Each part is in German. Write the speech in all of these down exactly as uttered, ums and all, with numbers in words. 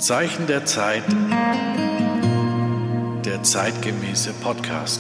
Zeichen der Zeit, der zeitgemäße Podcast.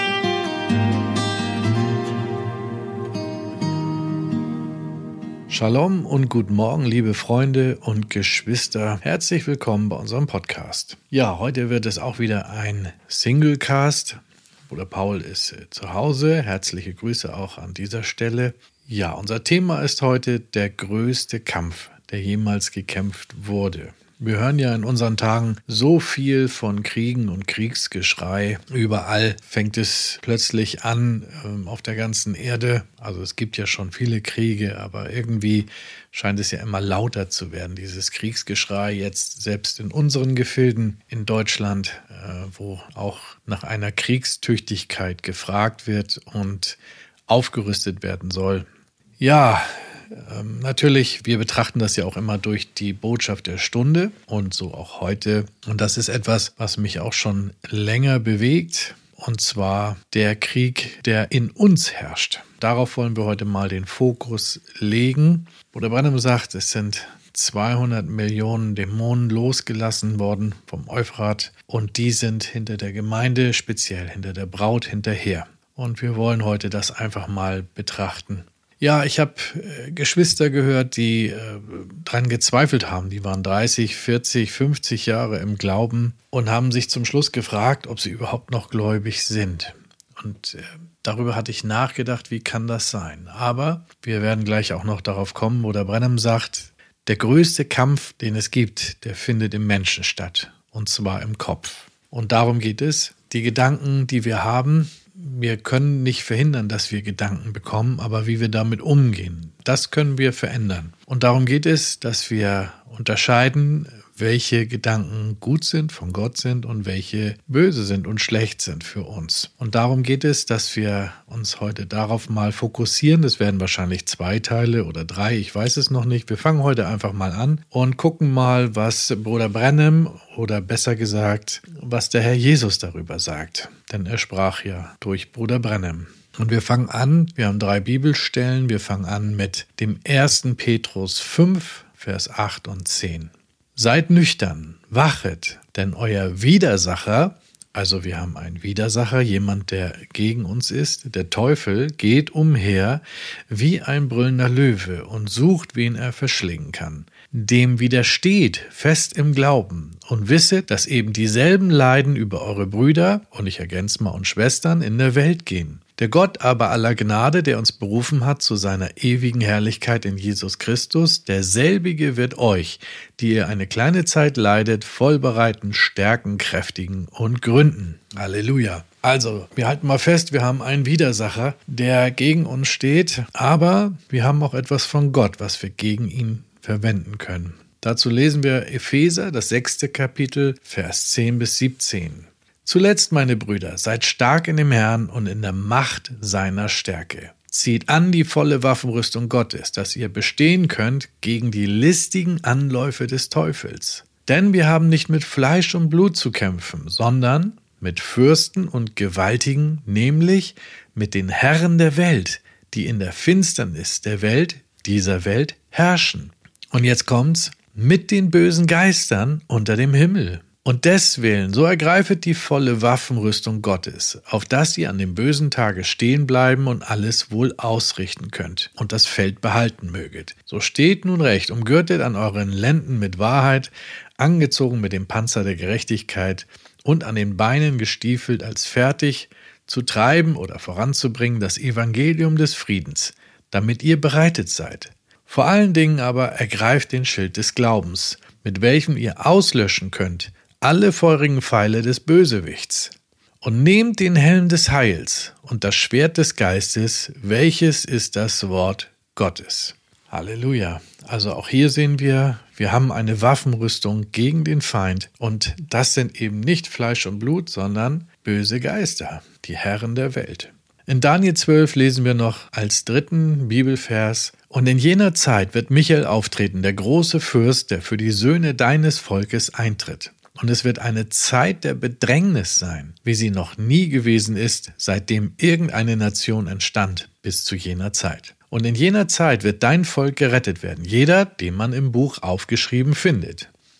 Shalom und guten Morgen, liebe Freunde und Geschwister. Herzlich willkommen bei unserem Podcast. Ja, heute wird es auch wieder ein Singlecast. Bruder Paul ist zu Hause. Herzliche Grüße auch an dieser Stelle. Ja, unser Thema ist heute der größte Kampf, der jemals gekämpft wurde. Wir hören ja in unseren Tagen so viel von Kriegen und Kriegsgeschrei. Überall fängt es plötzlich an ähm, auf der ganzen Erde. Also es gibt ja schon viele Kriege, aber irgendwie scheint es ja immer lauter zu werden. Dieses Kriegsgeschrei jetzt selbst in unseren Gefilden in Deutschland, äh, wo auch nach einer Kriegstüchtigkeit gefragt wird und aufgerüstet werden soll. Ja, Ähm, natürlich, wir betrachten das ja auch immer durch die Botschaft der Stunde und so auch heute. Und das ist etwas, was mich auch schon länger bewegt, und zwar der Krieg, der in uns herrscht. Darauf wollen wir heute mal den Fokus legen. Bruder Branham sagt, es sind zweihundert Millionen Dämonen losgelassen worden vom Euphrat und die sind hinter der Gemeinde, speziell hinter der Braut hinterher. Und wir wollen heute das einfach mal betrachten. Ja, ich habe äh, Geschwister gehört, die äh, dran gezweifelt haben. Die waren dreißig, vierzig, fünfzig Jahre im Glauben und haben sich zum Schluss gefragt, ob sie überhaupt noch gläubig sind. Und äh, darüber hatte ich nachgedacht, wie kann das sein? Aber wir werden gleich auch noch darauf kommen, wo der Branham sagt, der größte Kampf, den es gibt, der findet im Menschen statt. Und zwar im Kopf. Und darum geht es. Die Gedanken, die wir haben, wir können nicht verhindern, dass wir Gedanken bekommen, aber wie wir damit umgehen, das können wir verändern. Und darum geht es, dass wir unterscheiden, welche Gedanken gut sind, von Gott sind und welche böse sind und schlecht sind für uns. Und darum geht es, dass wir uns heute darauf mal fokussieren. Das werden wahrscheinlich zwei Teile oder drei, ich weiß es noch nicht. Wir fangen heute einfach mal an und gucken mal, was Bruder Branham oder besser gesagt, was der Herr Jesus darüber sagt. Denn er sprach ja durch Bruder Branham. Und wir fangen an, wir haben drei Bibelstellen, wir fangen an mit dem ersten Petrus fünf, Vers acht und zehn. Seid nüchtern, wachet, denn euer Widersacher, also wir haben einen Widersacher, jemand, der gegen uns ist, der Teufel, geht umher wie ein brüllender Löwe und sucht, wen er verschlingen kann. Dem widersteht fest im Glauben und wisset, dass eben dieselben Leiden über eure Brüder, und ich ergänze mal, und Schwestern in der Welt gehen. Der Gott aber aller Gnade, der uns berufen hat zu seiner ewigen Herrlichkeit in Jesus Christus, derselbige wird euch, die ihr eine kleine Zeit leidet, vollbereiten, stärken, kräftigen und gründen. Halleluja. Also, wir halten mal fest, wir haben einen Widersacher, der gegen uns steht, aber wir haben auch etwas von Gott, was wir gegen ihn verwenden können. Dazu lesen wir Epheser, das sechste Kapitel, Vers zehn bis siebzehn. Zuletzt, meine Brüder, seid stark in dem Herrn und in der Macht seiner Stärke. Zieht an die volle Waffenrüstung Gottes, dass ihr bestehen könnt gegen die listigen Anläufe des Teufels. Denn wir haben nicht mit Fleisch und Blut zu kämpfen, sondern mit Fürsten und Gewaltigen, nämlich mit den Herren der Welt, die in der Finsternis der Welt, dieser Welt, herrschen. Und jetzt kommt's, mit den bösen Geistern unter dem Himmel. Und deswillen, so ergreifet die volle Waffenrüstung Gottes, auf dass ihr an dem bösen Tage stehen bleiben und alles wohl ausrichten könnt und das Feld behalten möget. So steht nun recht, umgürtet an euren Lenden mit Wahrheit, angezogen mit dem Panzer der Gerechtigkeit und an den Beinen gestiefelt als fertig zu treiben oder voranzubringen das Evangelium des Friedens, damit ihr bereitet seid. Vor allen Dingen aber ergreift den Schild des Glaubens, mit welchem ihr auslöschen könnt alle feurigen Pfeile des Bösewichts. Und nehmt den Helm des Heils und das Schwert des Geistes, welches ist das Wort Gottes. Halleluja. Also auch hier sehen wir, wir haben eine Waffenrüstung gegen den Feind und das sind eben nicht Fleisch und Blut, sondern böse Geister, die Herren der Welt. In Daniel zwölf lesen wir noch als dritten Bibelvers: Und in jener Zeit wird Michael auftreten, der große Fürst, der für die Söhne deines Volkes eintritt. Und es wird eine Zeit der Bedrängnis sein, wie sie noch nie gewesen ist, seitdem irgendeine Nation entstand, bis zu jener Zeit. Und in jener Zeit wird dein Volk gerettet werden, jeder, den man im Buch aufgeschrieben findet.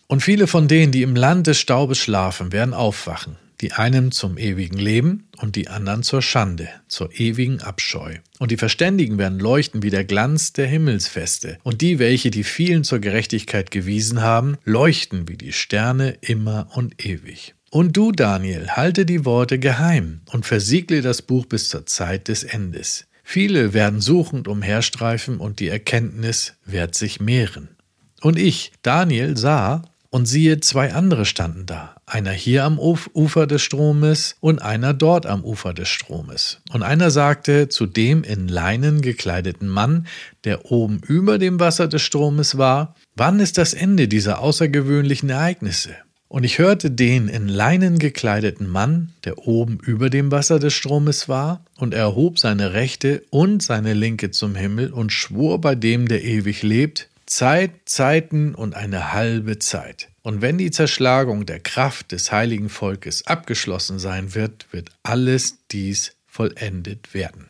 Und viele von denen, die im Land des Staubes schlafen, werden aufwachen. Die einen zum ewigen Leben und die anderen zur Schande, zur ewigen Abscheu. Und die Verständigen werden leuchten wie der Glanz der Himmelsfeste. Und die, welche die vielen zur Gerechtigkeit gewiesen haben, leuchten wie die Sterne immer und ewig. Und du, Daniel, halte die Worte geheim und versiegle das Buch bis zur Zeit des Endes. Viele werden suchend umherstreifen und die Erkenntnis wird sich mehren. Und ich, Daniel, sah, und siehe, zwei andere standen da, einer hier am Ufer des Stromes und einer dort am Ufer des Stromes. Und einer sagte zu dem in Leinen gekleideten Mann, der oben über dem Wasser des Stromes war, wann ist das Ende dieser außergewöhnlichen Ereignisse? Und ich hörte den in Leinen gekleideten Mann, der oben über dem Wasser des Stromes war, und er erhob seine rechte und seine linke zum Himmel und schwor bei dem, der ewig lebt, Zeit, Zeiten und eine halbe Zeit. Und wenn die Zerschlagung der Kraft des heiligen Volkes abgeschlossen sein wird, wird alles dies vollendet werden.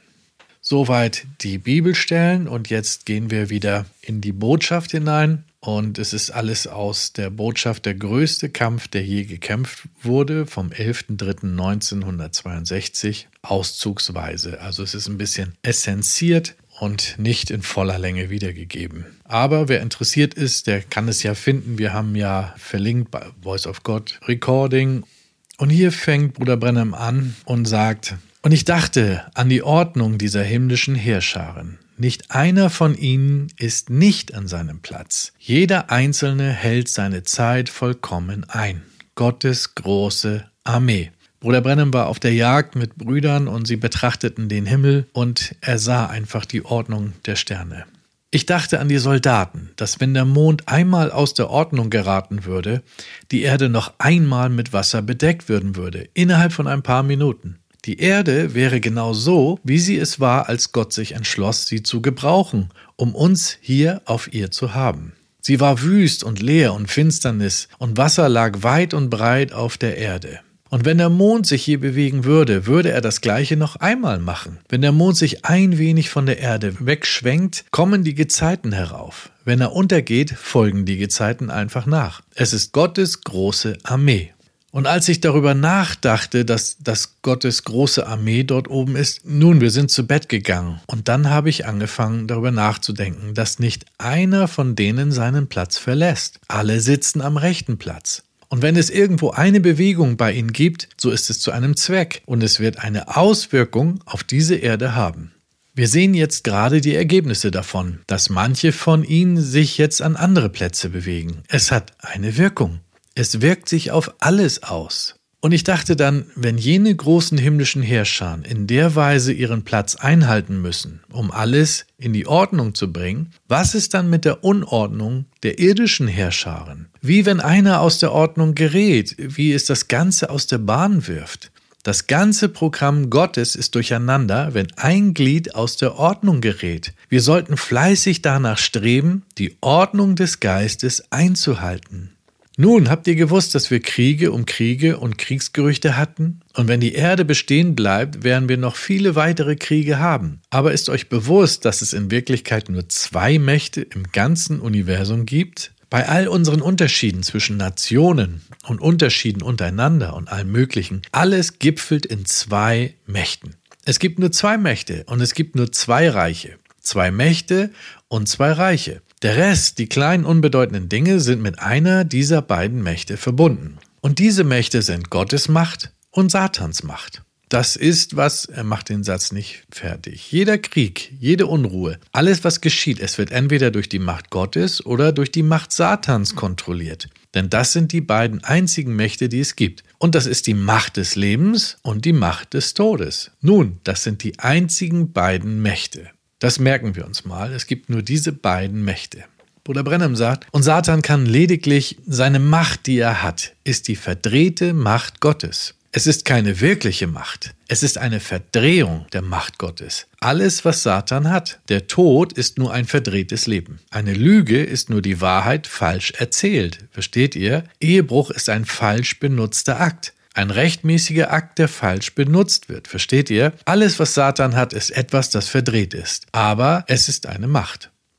Soweit die Bibelstellen und jetzt gehen wir wieder in die Botschaft hinein. Und es ist alles aus der Botschaft der größte Kampf, der je gekämpft wurde, vom elften dritten neunzehnhundertzweiundsechzig, auszugsweise. Also es ist ein bisschen essenziert und nicht in voller Länge wiedergegeben. Aber wer interessiert ist, der kann es ja finden. Wir haben ja verlinkt bei Voice of God Recording. Und hier fängt Bruder Branham an und sagt, und ich dachte an die Ordnung dieser himmlischen Heerscharen. Nicht einer von ihnen ist nicht an seinem Platz. Jeder Einzelne hält seine Zeit vollkommen ein. Gottes große Armee. Bruder Branham war auf der Jagd mit Brüdern und sie betrachteten den Himmel und er sah einfach die Ordnung der Sterne. Ich dachte an die Soldaten, dass wenn der Mond einmal aus der Ordnung geraten würde, die Erde noch einmal mit Wasser bedeckt werden würde, innerhalb von ein paar Minuten. Die Erde wäre genau so, wie sie es war, als Gott sich entschloss, sie zu gebrauchen, um uns hier auf ihr zu haben. Sie war wüst und leer und Finsternis und Wasser lag weit und breit auf der Erde. Und wenn der Mond sich hier bewegen würde, würde er das Gleiche noch einmal machen. Wenn der Mond sich ein wenig von der Erde wegschwenkt, kommen die Gezeiten herauf. Wenn er untergeht, folgen die Gezeiten einfach nach. Es ist Gottes große Armee. Und als ich darüber nachdachte, dass, dass Gottes große Armee dort oben ist, nun, wir sind zu Bett gegangen. Und dann habe ich angefangen, darüber nachzudenken, dass nicht einer von denen seinen Platz verlässt. Alle sitzen am rechten Platz. Und wenn es irgendwo eine Bewegung bei ihnen gibt, so ist es zu einem Zweck und es wird eine Auswirkung auf diese Erde haben. Wir sehen jetzt gerade die Ergebnisse davon, dass manche von ihnen sich jetzt an andere Plätze bewegen. Es hat eine Wirkung. Es wirkt sich auf alles aus. Und ich dachte dann, wenn jene großen himmlischen Heerscharen in der Weise ihren Platz einhalten müssen, um alles in die Ordnung zu bringen, was ist dann mit der Unordnung der irdischen Heerscharen? Wie wenn einer aus der Ordnung gerät, wie es das Ganze aus der Bahn wirft. Das ganze Programm Gottes ist durcheinander, wenn ein Glied aus der Ordnung gerät. Wir sollten fleißig danach streben, die Ordnung des Geistes einzuhalten. Nun, habt ihr gewusst, dass wir Kriege um Kriege und Kriegsgerüchte hatten? Und wenn die Erde bestehen bleibt, werden wir noch viele weitere Kriege haben. Aber ist euch bewusst, dass es in Wirklichkeit nur zwei Mächte im ganzen Universum gibt? Bei all unseren Unterschieden zwischen Nationen und Unterschieden untereinander und allem Möglichen, alles gipfelt in zwei Mächten. Es gibt nur zwei Mächte und es gibt nur zwei Reiche. Zwei Mächte und zwei Reiche. Der Rest, die kleinen unbedeutenden Dinge, sind mit einer dieser beiden Mächte verbunden. Und diese Mächte sind Gottes Macht und Satans Macht. Das ist, was, er macht den Satz nicht fertig. Jeder Krieg, jede Unruhe, alles, was geschieht, es wird entweder durch die Macht Gottes oder durch die Macht Satans kontrolliert. Denn das sind die beiden einzigen Mächte, die es gibt. Und das ist die Macht des Lebens und die Macht des Todes. Nun, das sind die einzigen beiden Mächte. Das merken wir uns mal. Es gibt nur diese beiden Mächte. Bruder Branham sagt, und Satan kann lediglich, seine Macht, die er hat, ist die verdrehte Macht Gottes. Es ist keine wirkliche Macht. Es ist eine Verdrehung der Macht Gottes. Alles, was Satan hat. Der Tod ist nur ein verdrehtes Leben. Eine Lüge ist nur die Wahrheit falsch erzählt. Versteht ihr? Ehebruch ist ein falsch benutzter Akt. Ein rechtmäßiger Akt, der falsch benutzt wird. Versteht ihr? Alles, was Satan hat, ist etwas, das verdreht ist. Aber es ist eine Macht.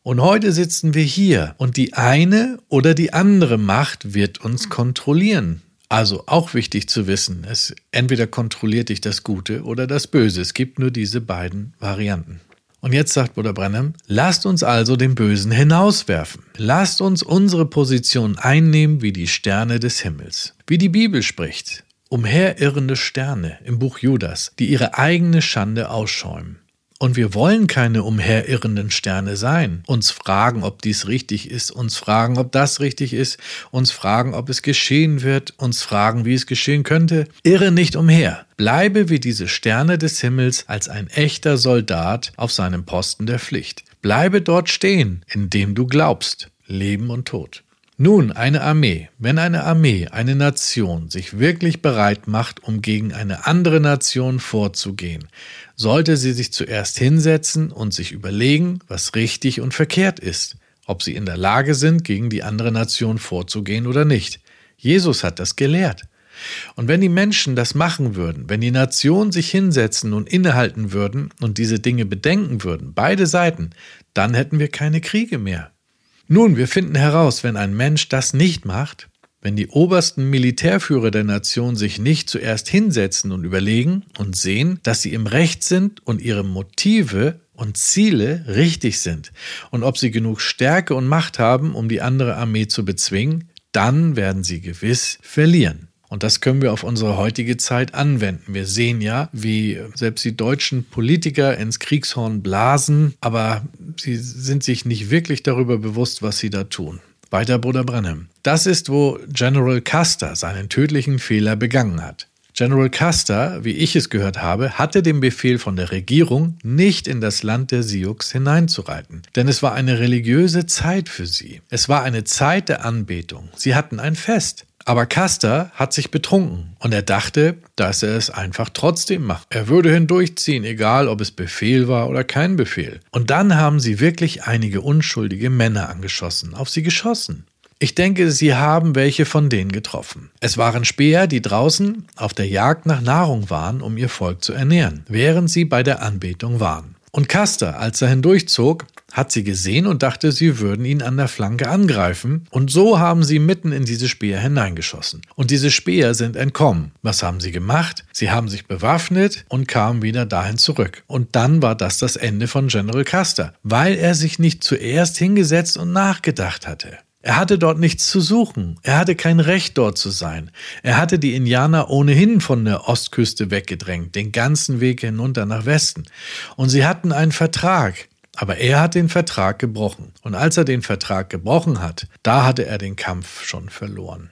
Und heute sitzen wir hier und die eine oder die andere Macht wird uns kontrollieren. Also auch wichtig zu wissen, es entweder kontrolliert dich das Gute oder das Böse. Es gibt nur diese beiden Varianten. Und jetzt sagt Bruder Branham, lasst uns also den Bösen hinauswerfen. Lasst uns unsere Position einnehmen wie die Sterne des Himmels. Wie die Bibel spricht, umherirrende Sterne im Buch Judas, die ihre eigene Schande ausschäumen. Und wir wollen keine umherirrenden Sterne sein, uns fragen, ob dies richtig ist, uns fragen, ob das richtig ist, uns fragen, ob es geschehen wird, uns fragen, wie es geschehen könnte. Irre nicht umher. Bleibe wie diese Sterne des Himmels als ein echter Soldat auf seinem Posten der Pflicht. Bleibe dort stehen, indem du glaubst, Leben und Tod. Nun, eine Armee. Wenn eine Armee, eine Nation sich wirklich bereit macht, um gegen eine andere Nation vorzugehen, sollte sie sich zuerst hinsetzen und sich überlegen, was richtig und verkehrt ist, ob sie in der Lage sind, gegen die andere Nation vorzugehen oder nicht. Jesus hat das gelehrt. Und wenn die Menschen das machen würden, wenn die Nationen sich hinsetzen und innehalten würden und diese Dinge bedenken würden, beide Seiten, dann hätten wir keine Kriege mehr. Nun, wir finden heraus, wenn ein Mensch das nicht macht, wenn die obersten Militärführer der Nation sich nicht zuerst hinsetzen und überlegen und sehen, dass sie im Recht sind und ihre Motive und Ziele richtig sind und ob sie genug Stärke und Macht haben, um die andere Armee zu bezwingen, dann werden sie gewiss verlieren. Und das können wir auf unsere heutige Zeit anwenden. Wir sehen ja, wie selbst die deutschen Politiker ins Kriegshorn blasen, aber sie sind sich nicht wirklich darüber bewusst, was sie da tun. Weiter Bruder Branham. Das ist, wo General Custer seinen tödlichen Fehler begangen hat. General Custer, wie ich es gehört habe, hatte den Befehl von der Regierung, nicht in das Land der Sioux hineinzureiten. Denn es war eine religiöse Zeit für sie. Es war eine Zeit der Anbetung. Sie hatten ein Fest. Aber Custer hat sich betrunken und er dachte, dass er es einfach trotzdem macht. Er würde hindurchziehen, egal ob es Befehl war oder kein Befehl. Und dann haben sie wirklich einige unschuldige Männer angeschossen, auf sie geschossen. Ich denke, sie haben welche von denen getroffen. Es waren Späher, die draußen auf der Jagd nach Nahrung waren, um ihr Volk zu ernähren, während sie bei der Anbetung waren. Und Custer, als er hindurchzog, hat sie gesehen und dachte, sie würden ihn an der Flanke angreifen. Und so haben sie mitten in diese Späher hineingeschossen. Und diese Späher sind entkommen. Was haben sie gemacht? Sie haben sich bewaffnet und kamen wieder dahin zurück. Und dann war das das Ende von General Custer, weil er sich nicht zuerst hingesetzt und nachgedacht hatte. Er hatte dort nichts zu suchen. Er hatte kein Recht, dort zu sein. Er hatte die Indianer ohnehin von der Ostküste weggedrängt, den ganzen Weg hinunter nach Westen. Und sie hatten einen Vertrag. Aber er hat den Vertrag gebrochen. Und als er den Vertrag gebrochen hat, da hatte er den Kampf schon verloren.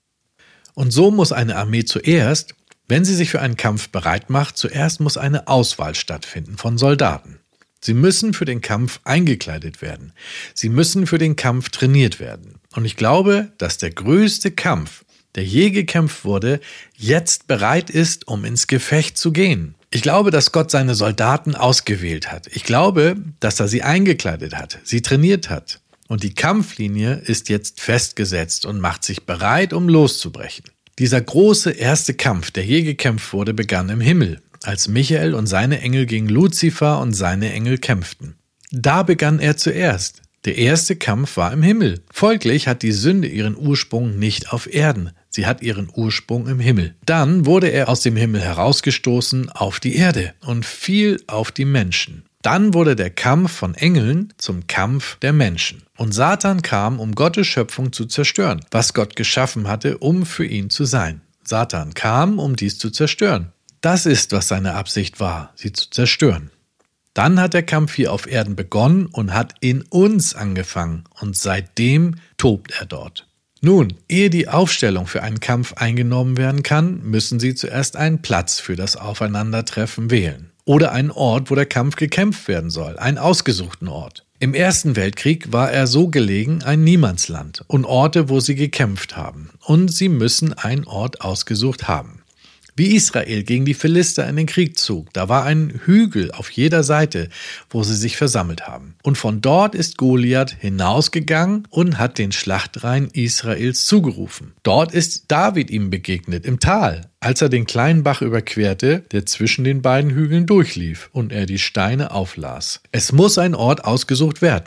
Und so muss eine Armee zuerst, wenn sie sich für einen Kampf bereit macht, zuerst muss eine Auswahl stattfinden von Soldaten. Sie müssen für den Kampf eingekleidet werden. Sie müssen für den Kampf trainiert werden. Und ich glaube, dass der größte Kampf, der je gekämpft wurde, jetzt bereit ist, um ins Gefecht zu gehen. Ich glaube, dass Gott seine Soldaten ausgewählt hat. Ich glaube, dass er sie eingekleidet hat, sie trainiert hat. Und die Kampflinie ist jetzt festgesetzt und macht sich bereit, um loszubrechen. Dieser große erste Kampf, der je gekämpft wurde, begann im Himmel, als Michael und seine Engel gegen Luzifer und seine Engel kämpften. Da begann er zuerst. Der erste Kampf war im Himmel. Folglich hat die Sünde ihren Ursprung nicht auf Erden. Sie hat ihren Ursprung im Himmel. Dann wurde er aus dem Himmel herausgestoßen auf die Erde und fiel auf die Menschen. Dann wurde der Kampf von Engeln zum Kampf der Menschen. Und Satan kam, um Gottes Schöpfung zu zerstören, was Gott geschaffen hatte, um für ihn zu sein. Satan kam, um dies zu zerstören. Das ist, was seine Absicht war, sie zu zerstören. Dann hat der Kampf hier auf Erden begonnen und hat in uns angefangen. Und seitdem tobt er dort. Nun, ehe die Aufstellung für einen Kampf eingenommen werden kann, müssen sie zuerst einen Platz für das Aufeinandertreffen wählen. Oder einen Ort, wo der Kampf gekämpft werden soll, einen ausgesuchten Ort. Im Ersten Weltkrieg war er so gelegen ein Niemandsland und Orte, wo sie gekämpft haben. Und sie müssen einen Ort ausgesucht haben. Wie Israel gegen die Philister in den Krieg zog, da war ein Hügel auf jeder Seite, wo sie sich versammelt haben. Und von dort ist Goliath hinausgegangen und hat den Schlachtreihen Israels zugerufen. Dort ist David ihm begegnet im Tal, als er den kleinen Bach überquerte, der zwischen den beiden Hügeln durchlief und er die Steine auflas. Es muss ein Ort ausgesucht werden.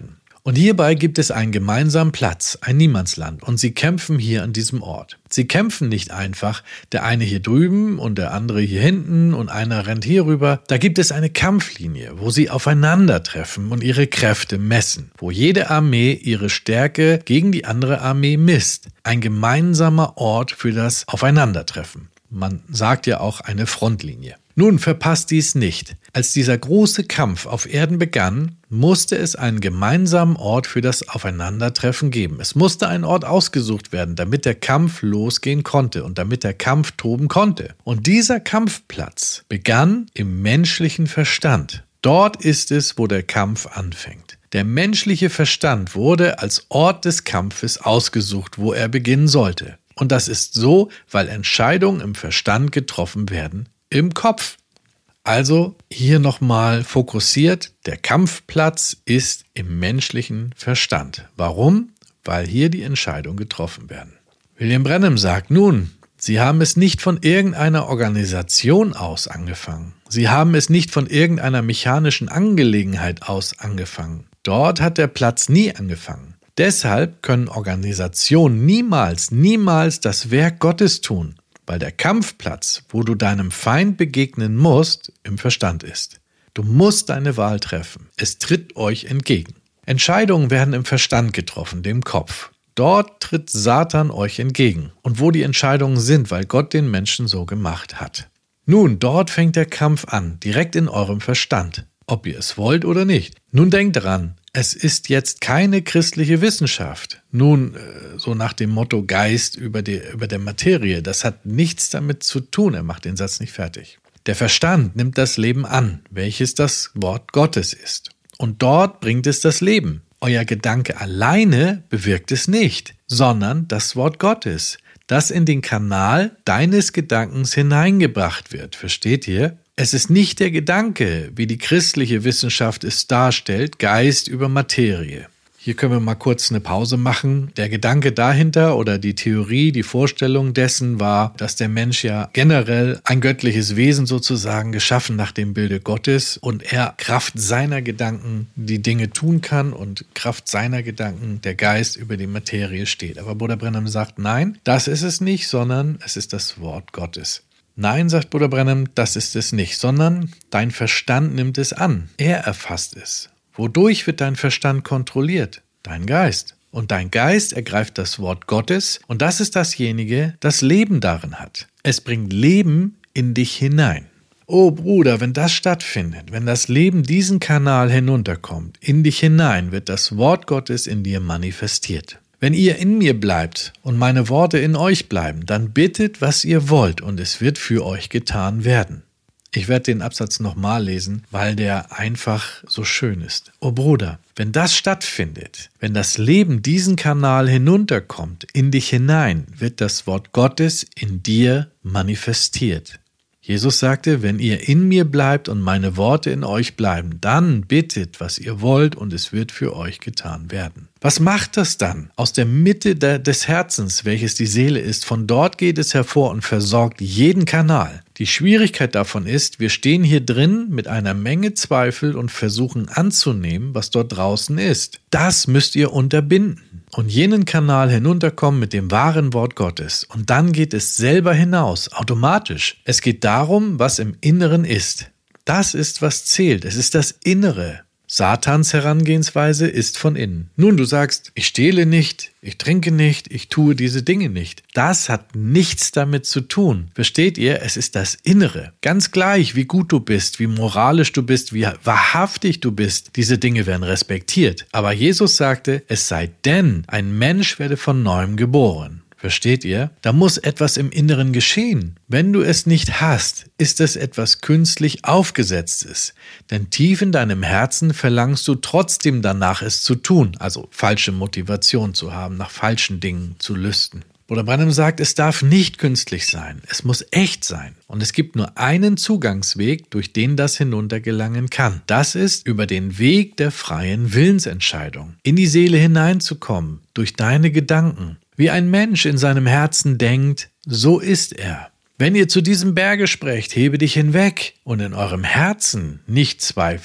Und hierbei gibt es einen gemeinsamen Platz, ein Niemandsland, und sie kämpfen hier an diesem Ort. Sie kämpfen nicht einfach, der eine hier drüben und der andere hier hinten und einer rennt hier rüber. Da gibt es eine Kampflinie, wo sie aufeinandertreffen und ihre Kräfte messen, wo jede Armee ihre Stärke gegen die andere Armee misst. Ein gemeinsamer Ort für das Aufeinandertreffen. Man sagt ja auch eine Frontlinie. Nun, verpasst dies nicht. Als dieser große Kampf auf Erden begann, musste es einen gemeinsamen Ort für das Aufeinandertreffen geben. Es musste ein Ort ausgesucht werden, damit der Kampf losgehen konnte und damit der Kampf toben konnte. Und dieser Kampfplatz begann im menschlichen Verstand. Dort ist es, wo der Kampf anfängt. Der menschliche Verstand wurde als Ort des Kampfes ausgesucht, wo er beginnen sollte. Und das ist so, weil Entscheidungen im Verstand getroffen werden, im Kopf. Also hier nochmal fokussiert, der Kampfplatz ist im menschlichen Verstand. Warum? Weil hier die Entscheidungen getroffen werden. William Branham sagt, nun, Sie haben es nicht von irgendeiner Organisation aus angefangen. Sie haben es nicht von irgendeiner mechanischen Angelegenheit aus angefangen. Dort hat der Platz nie angefangen. Deshalb können Organisationen niemals, niemals das Werk Gottes tun, weil der Kampfplatz, wo du deinem Feind begegnen musst, im Verstand ist. Du musst deine Wahl treffen. Es tritt euch entgegen. Entscheidungen werden im Verstand getroffen, dem Kopf. Dort tritt Satan euch entgegen. Und wo die Entscheidungen sind, weil Gott den Menschen so gemacht hat. Nun, dort fängt der Kampf an, direkt in eurem Verstand, ob ihr es wollt oder nicht. Nun denkt daran, es ist jetzt keine christliche Wissenschaft. Nun, so nach dem Motto Geist über, die, über der Materie, das hat nichts damit zu tun. Er macht den Satz nicht fertig. Der Verstand nimmt das Leben an, welches das Wort Gottes ist. Und dort bringt es das Leben. Euer Gedanke alleine bewirkt es nicht, sondern das Wort Gottes, das in den Kanal deines Gedankens hineingebracht wird. Versteht ihr? Es ist nicht der Gedanke, wie die christliche Wissenschaft es darstellt, Geist über Materie. Hier können wir mal kurz eine Pause machen. Der Gedanke dahinter oder die Theorie, die Vorstellung dessen war, dass der Mensch ja generell ein göttliches Wesen sozusagen geschaffen nach dem Bilde Gottes und er Kraft seiner Gedanken die Dinge tun kann und Kraft seiner Gedanken der Geist über die Materie steht. Aber Bruder Branham sagt, nein, das ist es nicht, sondern es ist das Wort Gottes. Nein, sagt Bruder Branham, das ist es nicht, sondern dein Verstand nimmt es an. Er erfasst es. Wodurch wird dein Verstand kontrolliert? Dein Geist. Und dein Geist ergreift das Wort Gottes und das ist dasjenige, das Leben darin hat. Es bringt Leben in dich hinein. Oh Bruder, wenn das stattfindet, wenn das Leben diesen Kanal hinunterkommt, in dich hinein, wird das Wort Gottes in dir manifestiert. Wenn ihr in mir bleibt und meine Worte in euch bleiben, dann bittet, was ihr wollt und es wird für euch getan werden. Ich werde den Absatz nochmal lesen, weil der einfach so schön ist. Oh Bruder, wenn das stattfindet, wenn das Leben diesen Kanal hinunterkommt, in dich hinein, wird das Wort Gottes in dir manifestiert. Jesus sagte, wenn ihr in mir bleibt und meine Worte in euch bleiben, dann bittet, was ihr wollt und es wird für euch getan werden. Was macht das dann? Aus der Mitte der, des Herzens, welches die Seele ist, von dort geht es hervor und versorgt jeden Kanal. Die Schwierigkeit davon ist, wir stehen hier drin mit einer Menge Zweifel und versuchen anzunehmen, was dort draußen ist. Das müsst ihr unterbinden. Und jenen Kanal hinunterkommen mit dem wahren Wort Gottes. Und dann geht es selber hinaus, automatisch. Es geht darum, was im Inneren ist. Das ist, was zählt. Es ist das Innere. Satans Herangehensweise ist von innen. Nun, du sagst, ich stehle nicht, ich trinke nicht, ich tue diese Dinge nicht. Das hat nichts damit zu tun. Versteht ihr? Es ist das Innere. Ganz gleich, wie gut du bist, wie moralisch du bist, wie wahrhaftig du bist. Diese Dinge werden respektiert. Aber Jesus sagte, es sei denn, ein Mensch werde von neuem geboren. Versteht ihr? Da muss etwas im Inneren geschehen. Wenn du es nicht hast, ist es etwas künstlich Aufgesetztes. Denn tief in deinem Herzen verlangst du trotzdem danach, es zu tun. Also falsche Motivation zu haben, nach falschen Dingen zu lüsten. Bruder Branham sagt, es darf nicht künstlich sein. Es muss echt sein. Und es gibt nur einen Zugangsweg, durch den das hinuntergelangen kann. Das ist über den Weg der freien Willensentscheidung. In die Seele hineinzukommen, durch deine Gedanken. Wie ein Mensch in seinem Herzen denkt, so ist er. Wenn ihr zu diesem Berge sprecht, hebe dich hinweg und in eurem Herzen nicht zweifelt,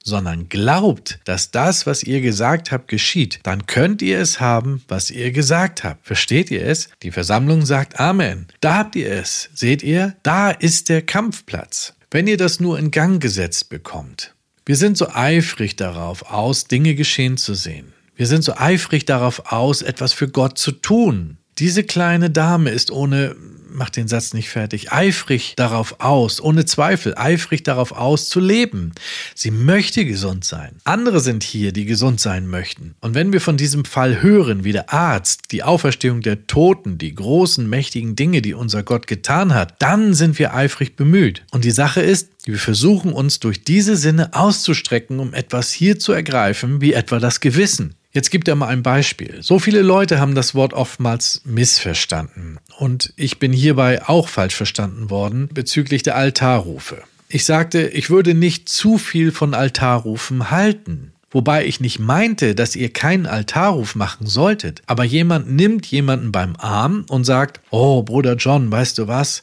sondern glaubt, dass das, was ihr gesagt habt, geschieht, dann könnt ihr es haben, was ihr gesagt habt. Versteht ihr es? Die Versammlung sagt Amen. Da habt ihr es. Seht ihr? Da ist der Kampfplatz. Wenn ihr das nur in Gang gesetzt bekommt. Wir sind so eifrig darauf aus, Dinge geschehen zu sehen. Wir sind so eifrig darauf aus, etwas für Gott zu tun. Diese kleine Dame ist ohne, mach den Satz nicht fertig, eifrig darauf aus, ohne Zweifel, eifrig darauf aus zu leben. Sie möchte gesund sein. Andere sind hier, die gesund sein möchten. Und wenn wir von diesem Fall hören, wie der Arzt, die Auferstehung der Toten, die großen, mächtigen Dinge, die unser Gott getan hat, dann sind wir eifrig bemüht. Und die Sache ist, wir versuchen uns durch diese Sinne auszustrecken, um etwas hier zu ergreifen, wie etwa das Gewissen. Jetzt gibt er mal ein Beispiel. So viele Leute haben das Wort oftmals missverstanden. Und ich bin hierbei auch falsch verstanden worden bezüglich der Altarrufe. Ich sagte, ich würde nicht zu viel von Altarrufen halten. Wobei ich nicht meinte, dass ihr keinen Altarruf machen solltet. Aber jemand nimmt jemanden beim Arm und sagt, oh, Bruder John, weißt du was?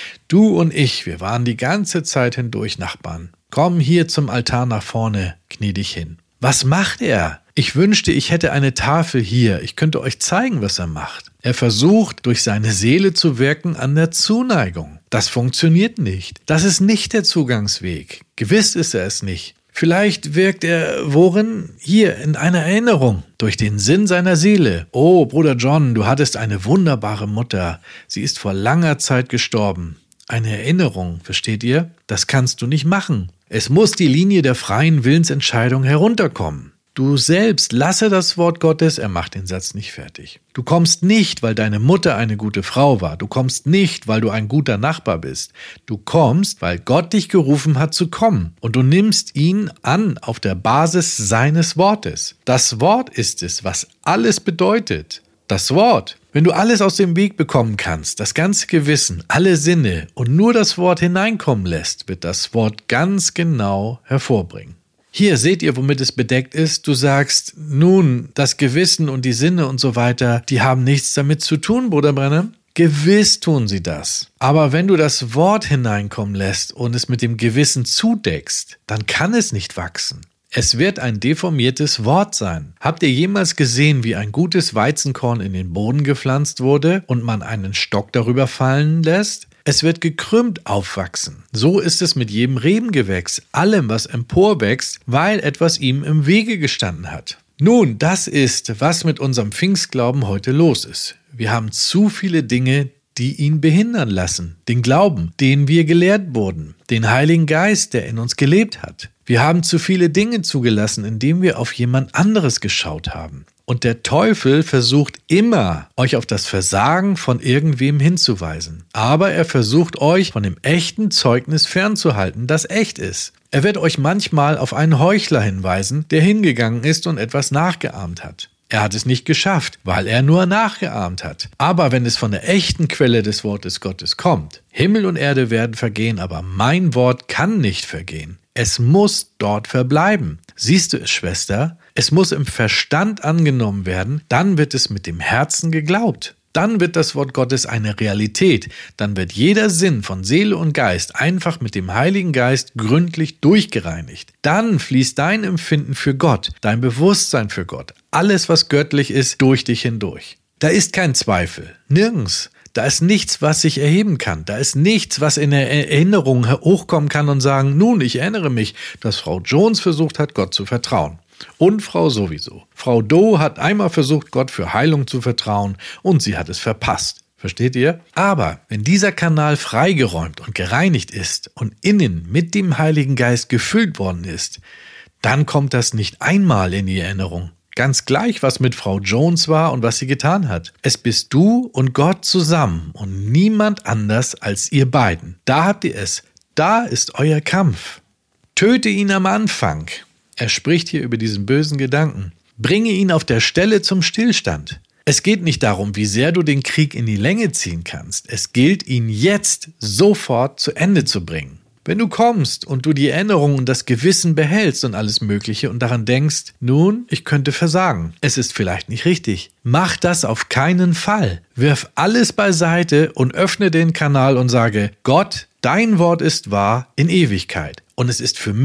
Du und ich, wir waren die ganze Zeit hindurch Nachbarn. Komm hier zum Altar nach vorne, knie dich hin. Was macht er? Ich wünschte, ich hätte eine Tafel hier. Ich könnte euch zeigen, was er macht. Er versucht, durch seine Seele zu wirken an der Zuneigung. Das funktioniert nicht. Das ist nicht der Zugangsweg. Gewiss ist er es nicht. Vielleicht wirkt er worin? Hier, in einer Erinnerung. Durch den Sinn seiner Seele. Oh, Bruder John, du hattest eine wunderbare Mutter. Sie ist vor langer Zeit gestorben. Eine Erinnerung, versteht ihr? Das kannst du nicht machen. Es muss die Linie der freien Willensentscheidung herunterkommen. Du selbst lasse das Wort Gottes, er macht den Satz nicht fertig. Du kommst nicht, weil deine Mutter eine gute Frau war. Du kommst nicht, weil du ein guter Nachbar bist. Du kommst, weil Gott dich gerufen hat zu kommen. Und du nimmst ihn an auf der Basis seines Wortes. Das Wort ist es, was alles bedeutet. Das Wort. Wenn du alles aus dem Weg bekommen kannst, das ganze Gewissen, alle Sinne und nur das Wort hineinkommen lässt, wird das Wort ganz genau hervorbringen. Hier seht ihr, womit es bedeckt ist. Du sagst, nun, das Gewissen und die Sinne und so weiter, die haben nichts damit zu tun, Bruder Branham. Gewiss tun sie das. Aber wenn du das Wort hineinkommen lässt und es mit dem Gewissen zudeckst, dann kann es nicht wachsen. Es wird ein deformiertes Wort sein. Habt ihr jemals gesehen, wie ein gutes Weizenkorn in den Boden gepflanzt wurde und man einen Stock darüber fallen lässt? Es wird gekrümmt aufwachsen. So ist es mit jedem Rebengewächs, allem, was emporwächst, weil etwas ihm im Wege gestanden hat. Nun, das ist, was mit unserem Pfingstglauben heute los ist. Wir haben zu viele Dinge, die ihn behindern lassen. Den Glauben, den wir gelehrt wurden. Den Heiligen Geist, der in uns gelebt hat. Wir haben zu viele Dinge zugelassen, indem wir auf jemand anderes geschaut haben. Und der Teufel versucht immer, euch auf das Versagen von irgendwem hinzuweisen. Aber er versucht euch von dem echten Zeugnis fernzuhalten, das echt ist. Er wird euch manchmal auf einen Heuchler hinweisen, der hingegangen ist und etwas nachgeahmt hat. Er hat es nicht geschafft, weil er nur nachgeahmt hat. Aber wenn es von der echten Quelle des Wortes Gottes kommt, Himmel und Erde werden vergehen, aber mein Wort kann nicht vergehen. Es muss dort verbleiben. Siehst du es, Schwester? Es muss im Verstand angenommen werden, dann wird es mit dem Herzen geglaubt. Dann wird das Wort Gottes eine Realität. Dann wird jeder Sinn von Seele und Geist einfach mit dem Heiligen Geist gründlich durchgereinigt. Dann fließt dein Empfinden für Gott, dein Bewusstsein für Gott, alles, was göttlich ist, durch dich hindurch. Da ist kein Zweifel, nirgends. Da ist nichts, was sich erheben kann. Da ist nichts, was in der Erinnerung hochkommen kann und sagen, nun, ich erinnere mich, dass Frau Jones versucht hat, Gott zu vertrauen. Und Frau sowieso. Frau Doe hat einmal versucht, Gott für Heilung zu vertrauen und sie hat es verpasst. Versteht ihr? Aber wenn dieser Kanal freigeräumt und gereinigt ist und innen mit dem Heiligen Geist gefüllt worden ist, dann kommt das nicht einmal in die Erinnerung. Ganz gleich, was mit Frau Jones war und was sie getan hat. Es bist du und Gott zusammen und niemand anders als ihr beiden. Da habt ihr es. Da ist euer Kampf. Töte ihn am Anfang. Er spricht hier über diesen bösen Gedanken. Bringe ihn auf der Stelle zum Stillstand. Es geht nicht darum, wie sehr du den Krieg in die Länge ziehen kannst. Es gilt, ihn jetzt sofort zu Ende zu bringen. Wenn du kommst und du die Erinnerung und das Gewissen behältst und alles Mögliche und daran denkst, nun, ich könnte versagen. Es ist vielleicht nicht richtig. Mach das auf keinen Fall. Wirf alles beiseite und öffne den Kanal und sage, Gott, dein Wort ist wahr in Ewigkeit. Und es ist für mich.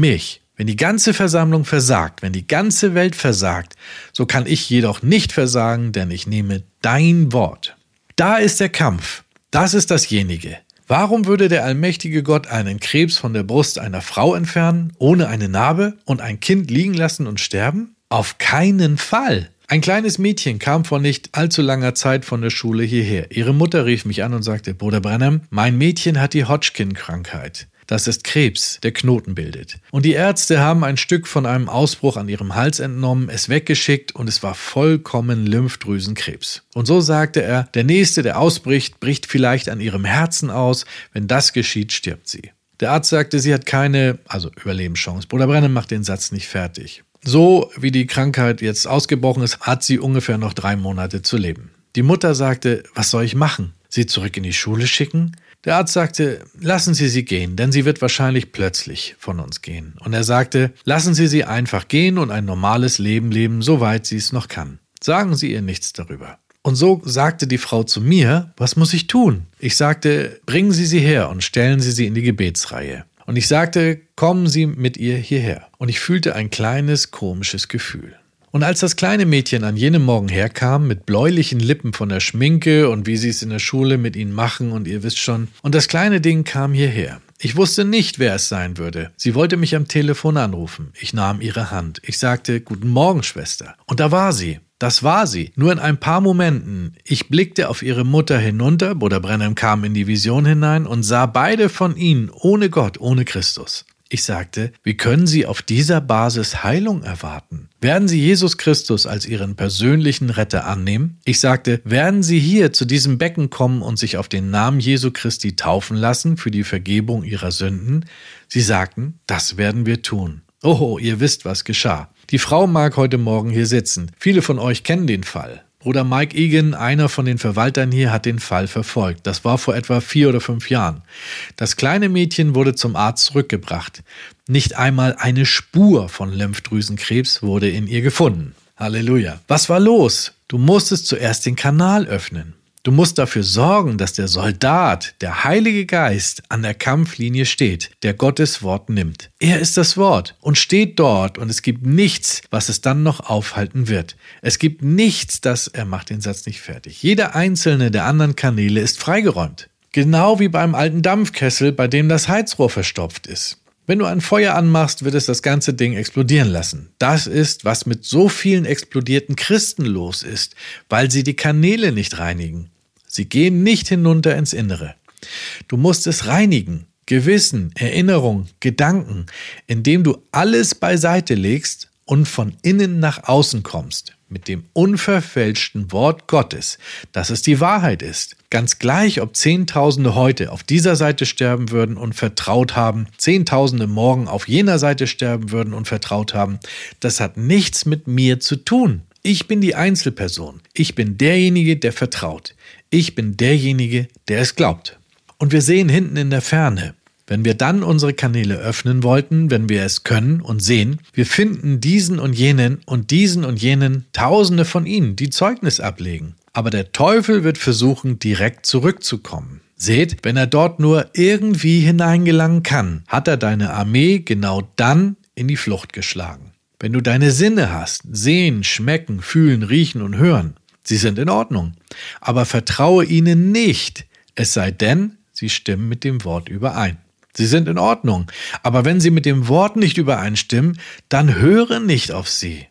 Wenn die ganze Versammlung versagt, wenn die ganze Welt versagt, so kann ich jedoch nicht versagen, denn ich nehme dein Wort. Da ist der Kampf. Das ist dasjenige. Warum würde der allmächtige Gott einen Krebs von der Brust einer Frau entfernen, ohne eine Narbe, und ein Kind liegen lassen und sterben? Auf keinen Fall. Ein kleines Mädchen kam vor nicht allzu langer Zeit von der Schule hierher. Ihre Mutter rief mich an und sagte, Bruder Branham, mein Mädchen hat die Hodgkin-Krankheit. Das ist Krebs, der Knoten bildet. Und die Ärzte haben ein Stück von einem Ausbruch an ihrem Hals entnommen, es weggeschickt und es war vollkommen Lymphdrüsenkrebs. Und so sagte er, der Nächste, der ausbricht, bricht vielleicht an ihrem Herzen aus. Wenn das geschieht, stirbt sie. Der Arzt sagte, sie hat keine, also Überlebenschance. Bruder Branham macht den Satz nicht fertig. So wie die Krankheit jetzt ausgebrochen ist, hat sie ungefähr noch drei Monate zu leben. Die Mutter sagte, was soll ich machen? Sie zurück in die Schule schicken? Der Arzt sagte, lassen Sie sie gehen, denn sie wird wahrscheinlich plötzlich von uns gehen. Und er sagte, lassen Sie sie einfach gehen und ein normales Leben leben, soweit sie es noch kann. Sagen Sie ihr nichts darüber. Und so sagte die Frau zu mir, was muss ich tun? Ich sagte, bringen Sie sie her und stellen Sie sie in die Gebetsreihe. Und ich sagte, kommen Sie mit ihr hierher. Und ich fühlte ein kleines, komisches Gefühl. Und als das kleine Mädchen an jenem Morgen herkam, mit bläulichen Lippen von der Schminke und wie sie es in der Schule mit ihnen machen und ihr wisst schon, und das kleine Ding kam hierher. Ich wusste nicht, wer es sein würde. Sie wollte mich am Telefon anrufen. Ich nahm ihre Hand. Ich sagte, guten Morgen, Schwester. Und da war sie. Das war sie. Nur in ein paar Momenten. Ich blickte auf ihre Mutter hinunter, Bruder Branham kam in die Vision hinein und sah beide von ihnen ohne Gott, ohne Christus. Ich sagte, wie können Sie auf dieser Basis Heilung erwarten? Werden Sie Jesus Christus als Ihren persönlichen Retter annehmen? Ich sagte, werden Sie hier zu diesem Becken kommen und sich auf den Namen Jesu Christi taufen lassen für die Vergebung Ihrer Sünden? Sie sagten, das werden wir tun. Oho, ihr wisst, was geschah. Die Frau mag heute Morgen hier sitzen. Viele von euch kennen den Fall. Bruder Mike Egan, einer von den Verwaltern hier, hat den Fall verfolgt. Das war vor etwa vier oder fünf Jahren. Das kleine Mädchen wurde zum Arzt zurückgebracht. Nicht einmal eine Spur von Lymphdrüsenkrebs wurde in ihr gefunden. Halleluja. Was war los? Du musstest zuerst den Kanal öffnen. Du musst dafür sorgen, dass der Soldat, der Heilige Geist, an der Kampflinie steht, der Gottes Wort nimmt. Er ist das Wort und steht dort und es gibt nichts, was es dann noch aufhalten wird. Es gibt nichts, das, er macht den Satz nicht fertig. Jeder einzelne der anderen Kanäle ist freigeräumt. Genau wie beim alten Dampfkessel, bei dem das Heizrohr verstopft ist. Wenn du ein Feuer anmachst, wird es das ganze Ding explodieren lassen. Das ist, was mit so vielen explodierten Christen los ist, weil sie die Kanäle nicht reinigen. Sie gehen nicht hinunter ins Innere. Du musst es reinigen. Gewissen, Erinnerung, Gedanken, indem du alles beiseite legst und von innen nach außen kommst. Mit dem unverfälschten Wort Gottes, dass es die Wahrheit ist. Ganz gleich, ob Zehntausende heute auf dieser Seite sterben würden und vertraut haben, Zehntausende morgen auf jener Seite sterben würden und vertraut haben, das hat nichts mit mir zu tun. Ich bin die Einzelperson. Ich bin derjenige, der vertraut. Ich bin derjenige, der es glaubt. Und wir sehen hinten in der Ferne, wenn wir dann unsere Kanäle öffnen wollten, wenn wir es können und sehen, wir finden diesen und jenen und diesen und jenen, Tausende von ihnen, die Zeugnis ablegen. Aber der Teufel wird versuchen, direkt zurückzukommen. Seht, wenn er dort nur irgendwie hineingelangen kann, hat er deine Armee genau dann in die Flucht geschlagen. Wenn du deine Sinne hast, sehen, schmecken, fühlen, riechen und hören, sie sind in Ordnung. Aber vertraue ihnen nicht, es sei denn, sie stimmen mit dem Wort überein. Sie sind in Ordnung, aber wenn sie mit dem Wort nicht übereinstimmen, dann höre nicht auf sie.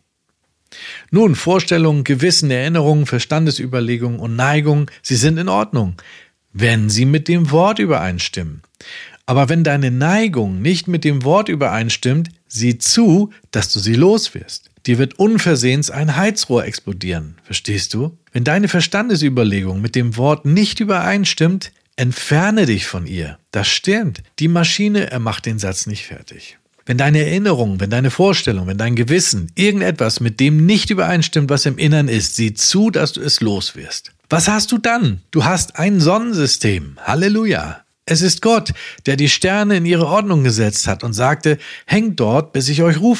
Nun, Vorstellungen, Gewissen, Erinnerungen, Verstandesüberlegungen und Neigungen, sie sind in Ordnung, wenn sie mit dem Wort übereinstimmen. Aber wenn deine Neigung nicht mit dem Wort übereinstimmt, sieh zu, dass du sie los wirst. Dir wird unversehens ein Heizrohr explodieren, verstehst du? Wenn deine Verstandesüberlegung mit dem Wort nicht übereinstimmt, entferne dich von ihr. Das stimmt. Die Maschine, er macht den Satz nicht fertig. Wenn deine Erinnerung, wenn deine Vorstellung, wenn dein Gewissen irgendetwas mit dem nicht übereinstimmt, was im Innern ist, sieh zu, dass du es los wirst. Was hast du dann? Du hast ein Sonnensystem. Halleluja. Es ist Gott, der die Sterne in ihre Ordnung gesetzt hat und sagte, hängt dort, bis ich euch rufe.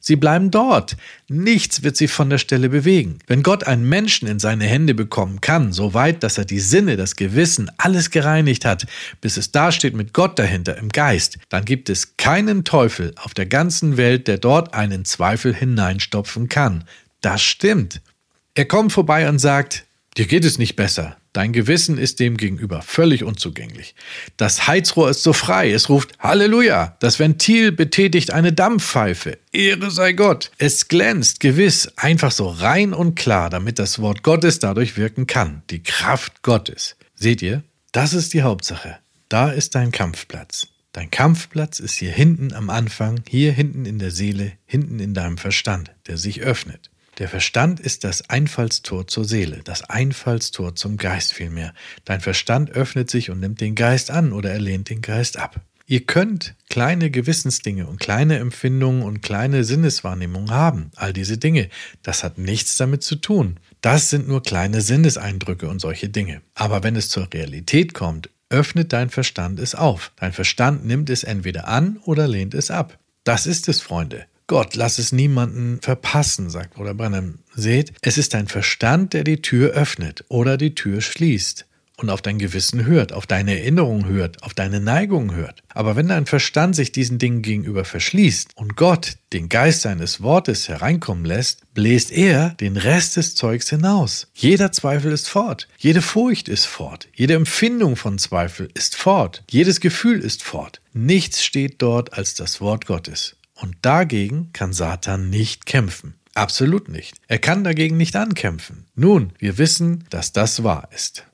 Sie bleiben dort. Nichts wird sie von der Stelle bewegen. Wenn Gott einen Menschen in seine Hände bekommen kann, so weit, dass er die Sinne, das Gewissen, alles gereinigt hat, bis es dasteht mit Gott dahinter im Geist, dann gibt es keinen Teufel auf der ganzen Welt, der dort einen Zweifel hineinstopfen kann. Das stimmt. Er kommt vorbei und sagt, dir geht es nicht besser. Dein Gewissen ist dem gegenüber völlig unzugänglich. Das Heizrohr ist so frei, es ruft Halleluja. Das Ventil betätigt eine Dampfpfeife. Ehre sei Gott. Es glänzt gewiss, einfach so rein und klar, damit das Wort Gottes dadurch wirken kann. Die Kraft Gottes. Seht ihr? Das ist die Hauptsache. Da ist dein Kampfplatz. Dein Kampfplatz ist hier hinten am Anfang, hier hinten in der Seele, hinten in deinem Verstand, der sich öffnet. Der Verstand ist das Einfallstor zur Seele, das Einfallstor zum Geist vielmehr. Dein Verstand öffnet sich und nimmt den Geist an oder er lehnt den Geist ab. Ihr könnt kleine Gewissensdinge und kleine Empfindungen und kleine Sinneswahrnehmungen haben. All diese Dinge, das hat nichts damit zu tun. Das sind nur kleine Sinneseindrücke und solche Dinge. Aber wenn es zur Realität kommt, öffnet dein Verstand es auf. Dein Verstand nimmt es entweder an oder lehnt es ab. Das ist es, Freunde. Gott, lass es niemanden verpassen, sagt Bruder Branham. Seht, es ist dein Verstand, der die Tür öffnet oder die Tür schließt und auf dein Gewissen hört, auf deine Erinnerung hört, auf deine Neigung hört. Aber wenn dein Verstand sich diesen Dingen gegenüber verschließt und Gott den Geist seines Wortes hereinkommen lässt, bläst er den Rest des Zeugs hinaus. Jeder Zweifel ist fort, jede Furcht ist fort, jede Empfindung von Zweifel ist fort, jedes Gefühl ist fort. Nichts steht dort als das Wort Gottes. Und dagegen kann Satan nicht kämpfen. Absolut nicht. Er kann dagegen nicht ankämpfen. Nun, wir wissen, dass das wahr ist.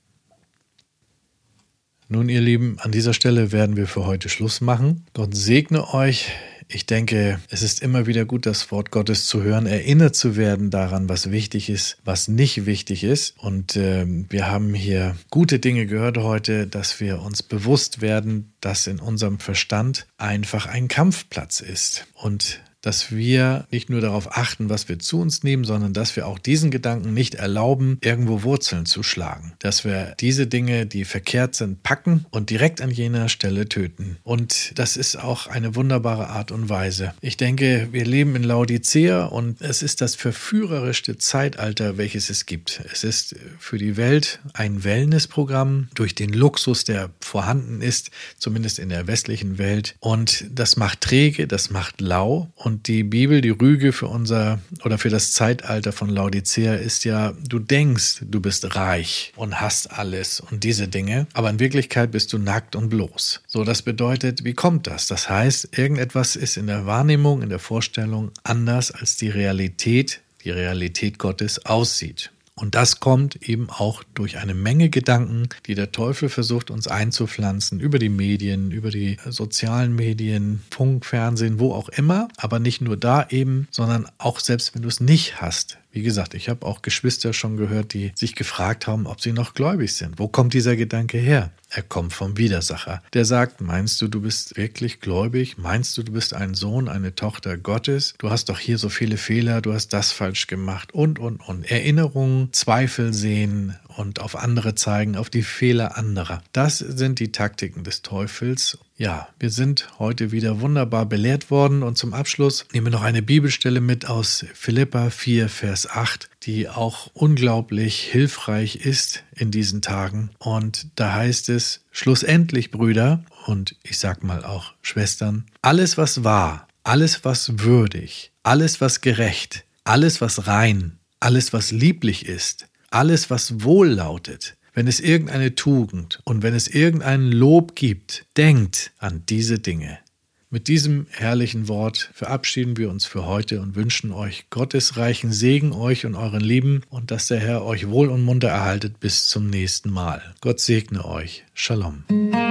Nun, ihr Lieben, an dieser Stelle werden wir für heute Schluss machen. Gott segne euch. Ich denke, es ist immer wieder gut, das Wort Gottes zu hören, erinnert zu werden daran, was wichtig ist, was nicht wichtig ist. Und äh, wir haben hier gute Dinge gehört heute, dass wir uns bewusst werden, dass in unserem Verstand einfach ein Kampfplatz ist. Und dass wir nicht nur darauf achten, was wir zu uns nehmen, sondern dass wir auch diesen Gedanken nicht erlauben, irgendwo Wurzeln zu schlagen. Dass wir diese Dinge, die verkehrt sind, packen und direkt an jener Stelle töten. Und das ist auch eine wunderbare Art und Weise. Ich denke, wir leben in Laodicea und es ist das verführerischste Zeitalter, welches es gibt. Es ist für die Welt ein Wellnessprogramm durch den Luxus, der vorhanden ist, zumindest in der westlichen Welt. Und das macht träge, das macht lau. Und die Bibel, die Rüge für unser oder für das Zeitalter von Laodicea ist ja, du denkst, du bist reich und hast alles und diese Dinge, aber in Wirklichkeit bist du nackt und bloß. So, das bedeutet, wie kommt das? Das heißt, irgendetwas ist in der Wahrnehmung, in der Vorstellung anders, als die Realität, die Realität Gottes aussieht. Und das kommt eben auch durch eine Menge Gedanken, die der Teufel versucht, uns einzupflanzen, über die Medien, über die sozialen Medien, Funk, Fernsehen, wo auch immer. Aber nicht nur da eben, sondern auch selbst wenn du es nicht hast. Wie gesagt, ich habe auch Geschwister schon gehört, die sich gefragt haben, ob sie noch gläubig sind. Wo kommt dieser Gedanke her? Er kommt vom Widersacher. Der sagt, meinst du, du bist wirklich gläubig? Meinst du, du bist ein Sohn, eine Tochter Gottes? Du hast doch hier so viele Fehler, du hast das falsch gemacht und, und, und. Erinnerungen, Zweifel sehen und auf andere zeigen, auf die Fehler anderer. Das sind die Taktiken des Teufels. Ja, wir sind heute wieder wunderbar belehrt worden und zum Abschluss nehmen wir noch eine Bibelstelle mit aus Philipper vier, Vers acht, die auch unglaublich hilfreich ist in diesen Tagen. Und da heißt es, schlussendlich, Brüder und ich sag mal auch Schwestern, alles was wahr, alles was würdig, alles was gerecht, alles was rein, alles was lieblich ist, alles was wohl lautet, wenn es irgendeine Tugend und wenn es irgendein Lob gibt, denkt an diese Dinge. Mit diesem herrlichen Wort verabschieden wir uns für heute und wünschen euch Gottes reichen Segen euch und euren Lieben und dass der Herr euch wohl und munter erhaltet bis zum nächsten Mal. Gott segne euch. Shalom.